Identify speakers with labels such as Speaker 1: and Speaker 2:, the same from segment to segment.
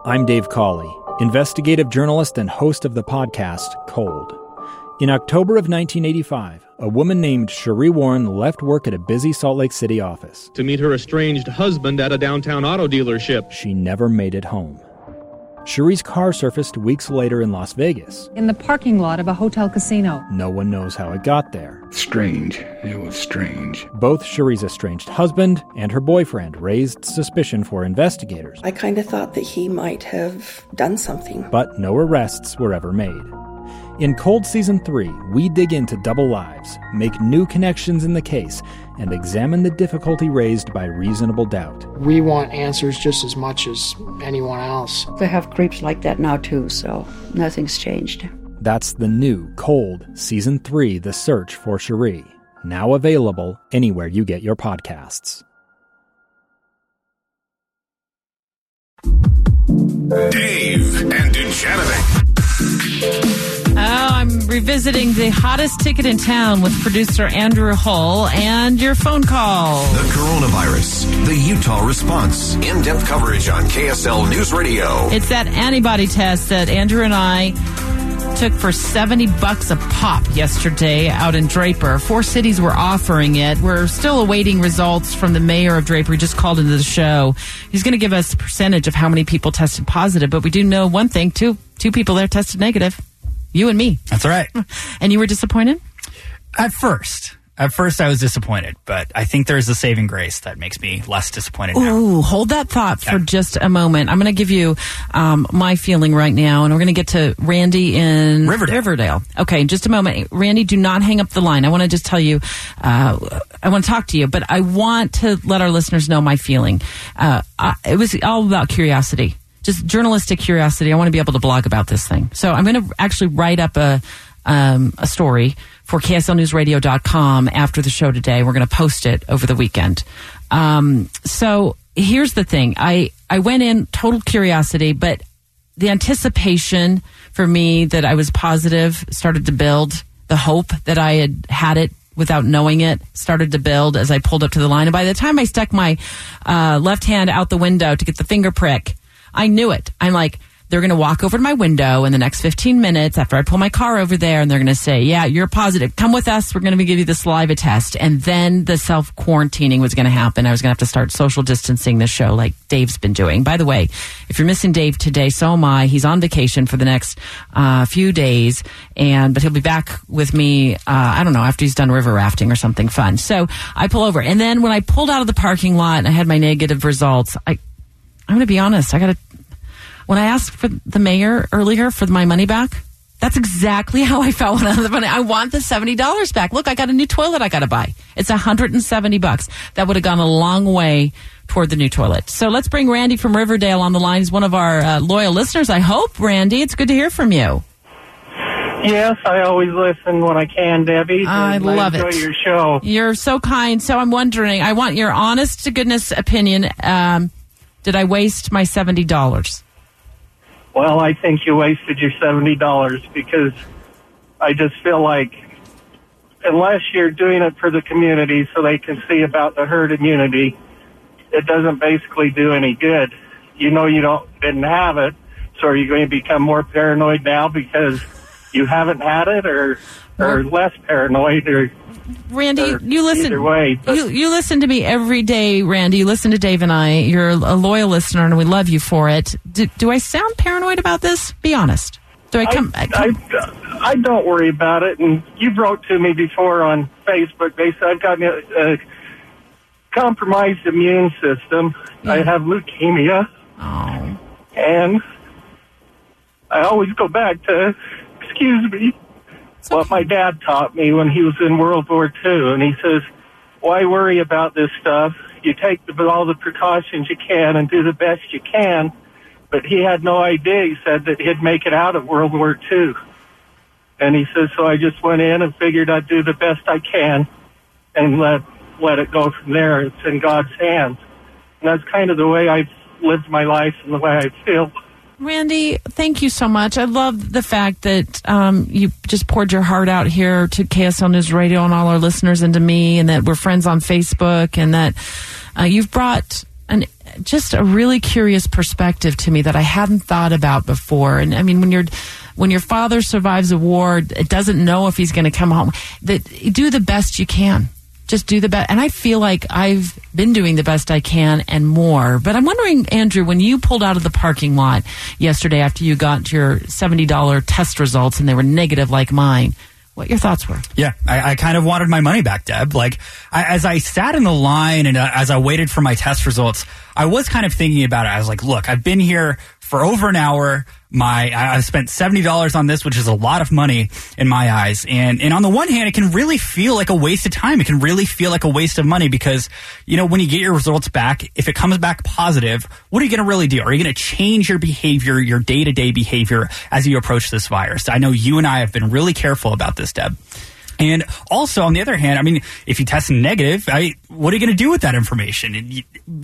Speaker 1: I'm Dave Cawley, investigative journalist and host of the podcast Cold. In October of 1985, a woman named Cherie Warren left work at a busy Salt Lake City office
Speaker 2: to meet her estranged husband at a downtown auto dealership.
Speaker 1: She never made it home. Cherie's car surfaced weeks later in Las Vegas.
Speaker 3: In the parking lot of a hotel casino.
Speaker 1: No one knows how it got there.
Speaker 4: Strange. It was strange.
Speaker 1: Both Cherie's estranged husband and her boyfriend raised suspicion for investigators.
Speaker 5: I kind of thought that he might have done something.
Speaker 1: But no arrests were ever made. In Cold Season 3, we dig into double lives, make new connections in the case, and examine the difficulty raised by reasonable doubt.
Speaker 6: We want answers just as much as anyone else.
Speaker 7: They have creeps like that now too, so nothing's changed.
Speaker 1: That's the new Cold Season 3, The Search for Cherie, now available anywhere you get your podcasts.
Speaker 8: Dave and Dujanovic.
Speaker 9: Oh, I'm revisiting the hottest ticket in town with producer Andrew Hull and your phone call.
Speaker 8: The coronavirus, the Utah response, in-depth coverage on KSL News Radio.
Speaker 9: It's that antibody test that Andrew and I took for $70 a pop yesterday out in Draper. 4 cities were offering it. We're still awaiting results from the mayor of Draper. He just called into the show. He's going to give us a percentage of how many people tested positive, but we do know one thing, two people there tested negative. You and me.
Speaker 10: That's right.
Speaker 9: And you were disappointed?
Speaker 10: At first I was disappointed, but I think there's a saving grace that makes me less disappointed now.
Speaker 9: Ooh, hold that thought for just a moment. I'm going to give you my feeling right now, and we're going to get to Randy in Riverdale. Okay, in just a moment. Randy, do not hang up the line. I want to just tell you, I want to talk to you, but I want to let our listeners know my feeling. It was all about curiosity. Just journalistic curiosity. I want to be able to blog about this thing. So I'm going to actually write up a story for KSLNewsRadio.com after the show today. We're going to post it over the weekend. So here's the thing. I went in total curiosity, but the anticipation for me that I was positive started to build. The hope that I had it without knowing it started to build as I pulled up to the line. And by the time I stuck my left hand out the window to get the finger prick, I knew it. I'm like, they're going to walk over to my window in the next 15 minutes after I pull my car over there, and they're going to say, yeah, you're positive. Come with us. We're going to give you the saliva test. And then the self-quarantining was going to happen. I was going to have to start social distancing the show like Dave's been doing. By the way, if you're missing Dave today, so am I. He's on vacation for the next few days, but he'll be back with me, I don't know, after he's done river rafting or something fun. So I pull over. And then when I pulled out of the parking lot and I had my negative results, I'm going to be honest. When I asked for the mayor earlier for my money back, that's exactly how I felt when I had the money. I want the $70 back. Look, I got a new toilet I got to buy. It's $170. That would have gone a long way toward the new toilet. So let's bring Randy from Riverdale on the line. He's one of our loyal listeners, I hope. Randy, it's good to hear from you.
Speaker 11: Yes, I always listen when I can, Debbie.
Speaker 9: I love it.
Speaker 11: I enjoy your show.
Speaker 9: You're so kind. So I'm wondering, I want your honest to goodness opinion. Did I waste my $70?
Speaker 11: Well, I think you wasted your $70 because I just feel like unless you're doing it for the community so they can see about the herd immunity, it doesn't basically do any good. You know you didn't have it, so are you going to become more paranoid now because you haven't had it, or less paranoid, or
Speaker 9: Randy, you listen.
Speaker 11: Either way,
Speaker 9: you listen to me every day, Randy. You listen to Dave and I. You're a loyal listener, and we love you for it. Do I sound paranoid about this? Be honest. Do I come?
Speaker 11: I don't worry about it. And you wrote to me before on Facebook. They said I've got a compromised immune system. Yeah. I have leukemia.
Speaker 9: Oh.
Speaker 11: And I always go back to, excuse me, what my dad taught me when he was in World War II. And he says, why worry about this stuff? You take all the precautions you can and do the best you can. But he had no idea, he said, that he'd make it out of World War II. And he says, so I just went in and figured I'd do the best I can and let it go from there. It's in God's hands. And that's kind of the way I've lived my life and the way I feel.
Speaker 9: Randy, thank you so much. I love the fact that you just poured your heart out here to KSL News Radio and all our listeners and to me, and that we're friends on Facebook, and that you've brought just a really curious perspective to me that I hadn't thought about before. And I mean, when your father survives a war, it doesn't know if he's going to come home. Do the best you can. Just do the best. And I feel like I've been doing the best I can and more. But I'm wondering, Andrew, when you pulled out of the parking lot yesterday after you got your $70 test results and they were negative like mine, what your thoughts were?
Speaker 10: Yeah, I kind of wanted my money back, Deb. Like, as I sat in the line and as I waited for my test results, I was kind of thinking about it. I was like, look, I've been here for over an hour. I've spent $70 on this, which is a lot of money in my eyes. And on the one hand, it can really feel like a waste of time. It can really feel like a waste of money because, when you get your results back, if it comes back positive, what are you going to really do? Are you going to change your behavior, your day-to-day behavior as you approach this virus? I know you and I have been really careful about this, Deb. And also, on the other hand, I mean, if you test negative, what are you going to do with that information?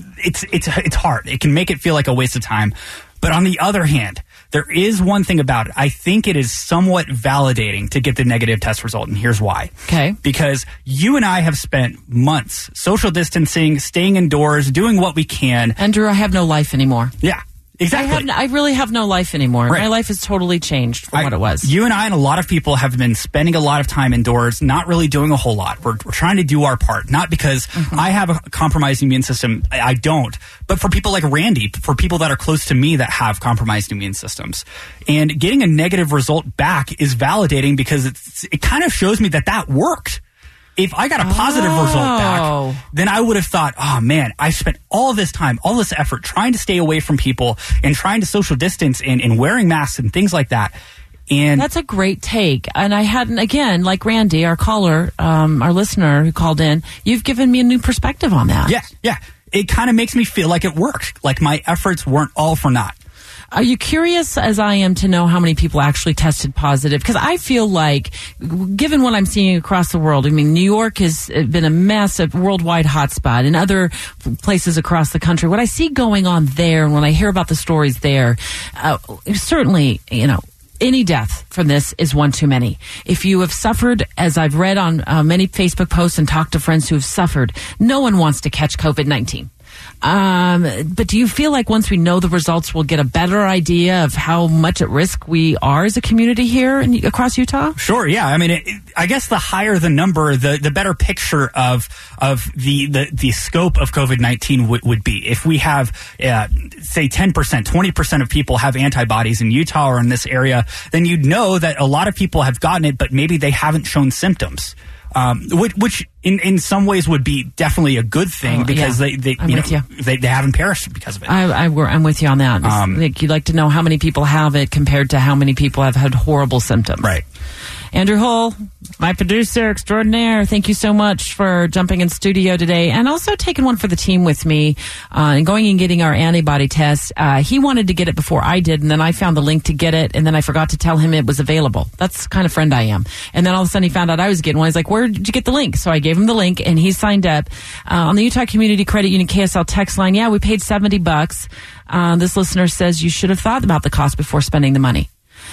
Speaker 10: It's hard. It can make it feel like a waste of time. But on the other hand, there is one thing about it. I think it is somewhat validating to get the negative test result, and here's why.
Speaker 9: Okay.
Speaker 10: Because you and I have spent months social distancing, staying indoors, doing what we can.
Speaker 9: Andrew, I have no life anymore.
Speaker 10: Yeah. Exactly.
Speaker 9: I really have no life anymore.
Speaker 10: Right.
Speaker 9: My life has totally changed from what it was.
Speaker 10: You and I and a lot of people have been spending a lot of time indoors, not really doing a whole lot. We're trying to do our part, not because I have a compromised immune system. I don't. But for people like Randy, for people that are close to me that have compromised immune systems. And getting a negative result back is validating because it kind of shows me that worked. If I got a positive result back, then I would have thought, oh man, I spent all this time, all this effort trying to stay away from people and trying to social distance and wearing masks and things like that. And
Speaker 9: that's a great take. And I hadn't, again, like Randy, our caller, our listener who called in, you've given me a new perspective on that.
Speaker 10: Yeah. It kind of makes me feel like it worked, like my efforts weren't all for naught.
Speaker 9: Are you curious, as I am, to know how many people actually tested positive? Because I feel like, given what I'm seeing across the world, I mean, New York has been a massive worldwide hotspot, and other places across the country. What I see going on there, and when I hear about the stories there, certainly, any death from this is one too many. If you have suffered, as I've read on many Facebook posts and talked to friends who have suffered, no one wants to catch COVID-19. But do you feel like once we know the results, we'll get a better idea of how much at risk we are as a community here across Utah?
Speaker 10: Sure, yeah. I mean, I guess the higher the number, the better picture of the scope of COVID-19 would be. If we have, say, 10%, 20% of people have antibodies in Utah or in this area, then you'd know that a lot of people have gotten it, but maybe they haven't shown symptoms. Which in some ways would be definitely a good thing because they haven't perished because of it.
Speaker 9: I'm with you on that. You'd like to know how many people have it compared to how many people have had horrible symptoms.
Speaker 10: Right.
Speaker 9: Andrew Hull, my producer extraordinaire, thank you so much for jumping in studio today and also taking one for the team with me and going and getting our antibody test. He wanted to get it before I did, and then I found the link to get it, and then I forgot to tell him it was available. That's the kind of friend I am. And then all of a sudden he found out I was getting one. He's like, where did you get the link? So I gave him the link, and he signed up on the Utah Community Credit Union KSL text line. Yeah, we paid $70. This listener says you should have thought about the cost before spending the money.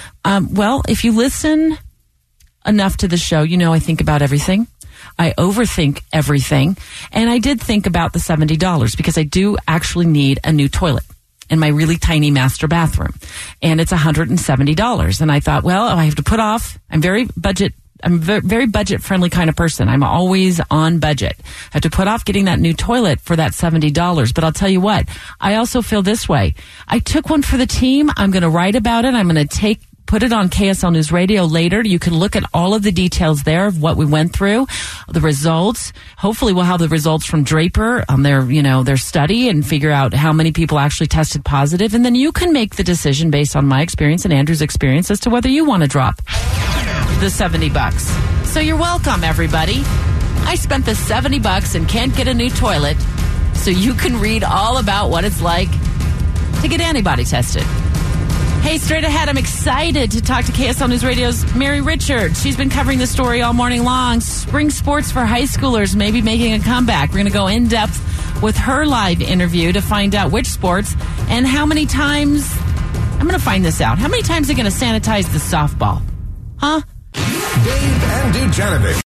Speaker 9: Well, if you listen enough to the show, I think about everything. I overthink everything. And I did think about the $70 because I do actually need a new toilet in my really tiny master bathroom. And it's $170. And I thought, well, I have to put off. I'm very budget friendly kind of person. I'm always on budget. I have to put off getting that new toilet for that $70. But I'll tell you what, I also feel this way. I took one for the team. I'm going to write about it. I'm going to put it on KSL News Radio later. You can look at all of the details there of what we went through, the results. Hopefully we'll have the results from Draper on their study and figure out how many people actually tested positive. And then you can make the decision based on my experience and Andrew's experience as to whether you want to drop the $70. So you're welcome, everybody. I spent the $70 and can't get a new toilet, so you can read all about what it's like to get antibody tested. Hey, straight ahead, I'm excited to talk to KSL News Radio's Mary Richards. She's been covering the story all morning long. Spring sports for high schoolers may be making a comeback. We're going to go in depth with her live interview to find out which sports and how many times. I'm going to find this out. How many times are they going to sanitize the softball? Huh?
Speaker 8: Dave and Dujanovic.